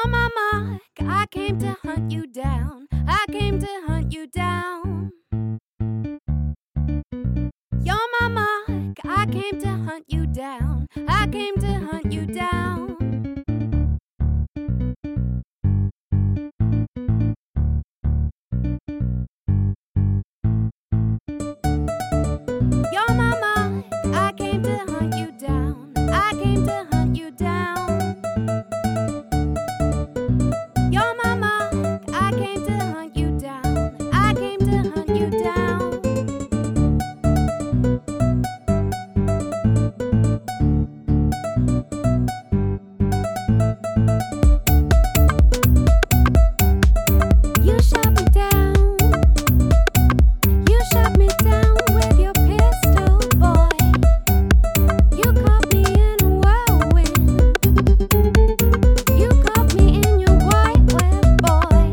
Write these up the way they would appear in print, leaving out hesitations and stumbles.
You're my mark, I came to hunt you down. I came to hunt you down. You're my mark, I came to hunt you down. I came to hunt you down. You're my mark, I came to hunt you down. I came to hunt you down. You're my mark, I came to hunt you down. I came to hunt you down. You shot me down. You shot me down with your pistol, boy. You caught me in a whirlwind. You caught me in your white web, boy.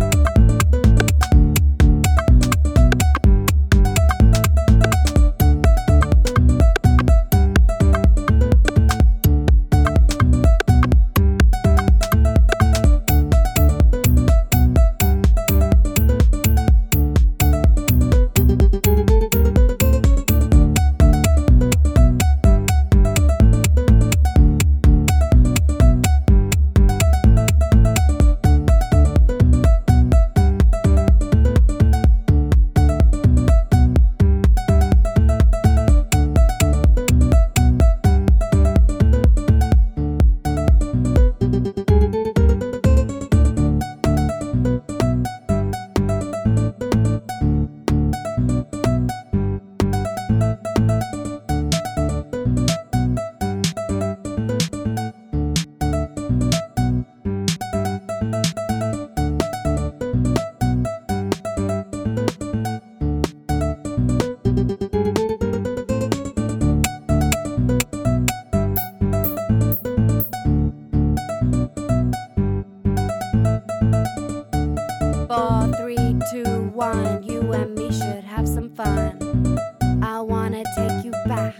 Four, three, two, one. You and me should have some fun. I wanna take you back.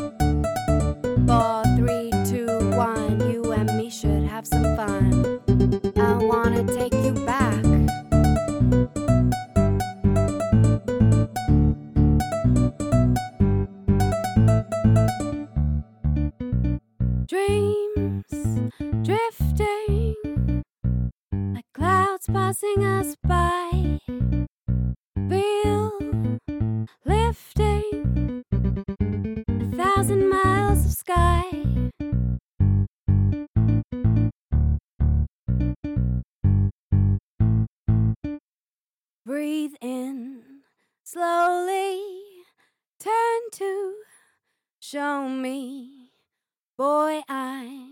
4, 3, 2, 1. You and me should have some fun. I wanna take you back. Dreams drifting like clouds passing us by. Feel lifting 1,000 miles of sky. Breathe in slowly, turn to show me, boy, I'm